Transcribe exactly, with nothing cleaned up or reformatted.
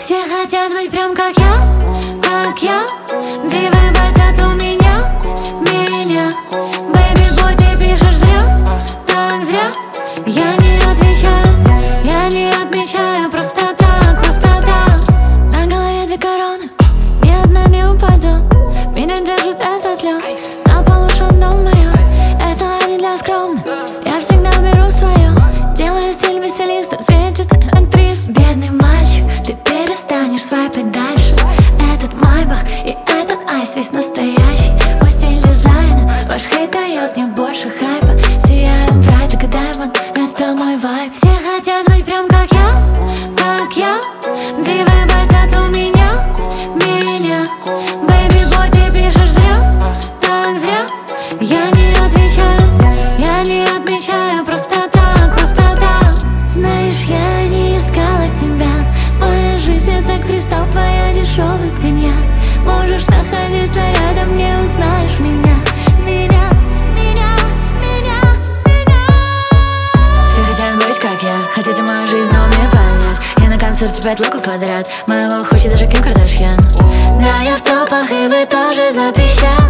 Все хотят быть прям как я, как я. Дивы хотят у меня, меня. Baby boy, ты пишешь зря, так зря. Я не отвечаю, я не отмечаю. Просто так, просто так. На голове две короны, ни одна не упадет. Меня держит этот лед, на полу шандом моё. Это не для скромных, я всегда беру свое. Делаю стиль веселиста, светит актрис. Бедный мальчик, ты перестанешь свайпать дальше. Этот майбах и этот айс весь настоящий. Мой стиль дизайна, ваш хейт дает мне больше хайпа. Сияем брайт, как даймонд, это мой вайб. Все хотят быть прям как я, как я. Дивы хотят у меня, меня. Baby boy, ты пишешь зря, так зря. Я не отвечаю, я не отмечаю. Просто так, просто так. Знаешь, я не искала тебя. Моя жизнь это кристалл, твоя дешевый коньяк. Можешь находиться рядом, не узнаешь меня, меня, меня, меня, меня. Все хотят быть как я, хотите мою жизнь, но мне понять. Я на концерте пять луков подряд, моего хочет даже Ким Кардашьян. Да, я в топах, и вы тоже запищали.